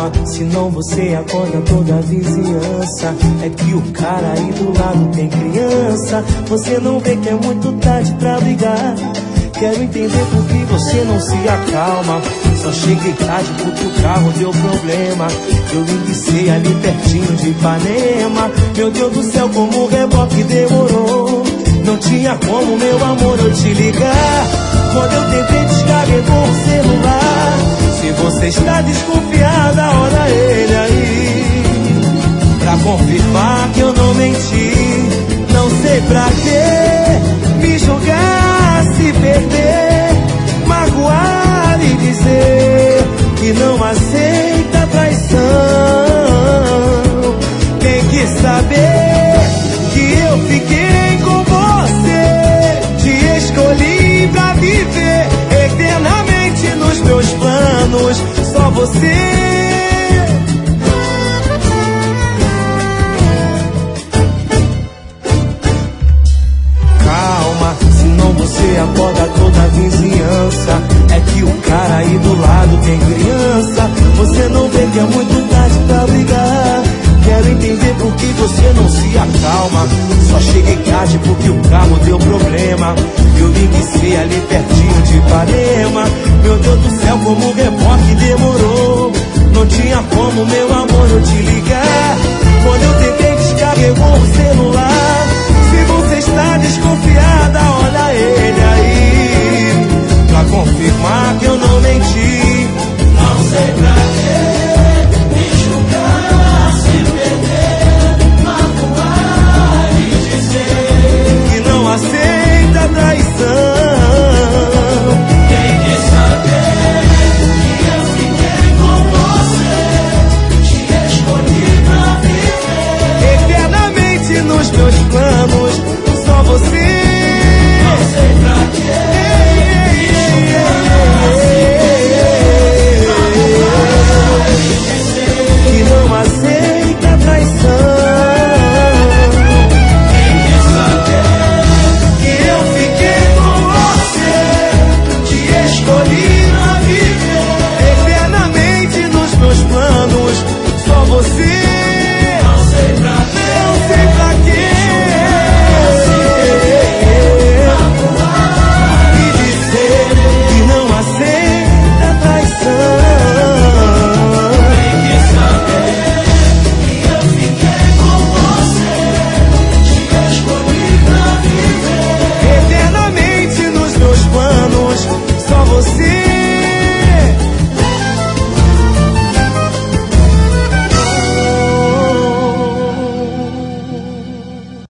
Calma, senão você acorda toda a vizinhança. É que o cara aí do lado tem criança. Você não vê que é muito tarde pra brigar. Quero entender por que você não se acalma. Só cheguei tarde porque o carro deu problema. Eu enguicei ali pertinho de Ipanema. Meu Deus do céu, como o reboque demorou. Não tinha como, meu amor, eu te ligar. Quando eu tentei, descarregou o celular. Se você está desconfiada, olha ele aí, pra confirmar que eu não menti. Não sei pra que me julgar, se perder, magoar e dizer que não aceita traição. Tem que saber que eu fiquei com você, te escolhi pra viver eternamente nos meus planos, só você. Calma, senão você acorda toda a vizinhança. É que o cara aí do lado tem criança. Você não vê que é muito tarde pra brigar. Quero entender por que você não se acalma. Só cheguei tarde porque o carro deu problema. Eu me enguicei ali pertinho de Ipanema. Meu Deus do céu, como o reboque demorou. Não tinha como, meu amor, eu te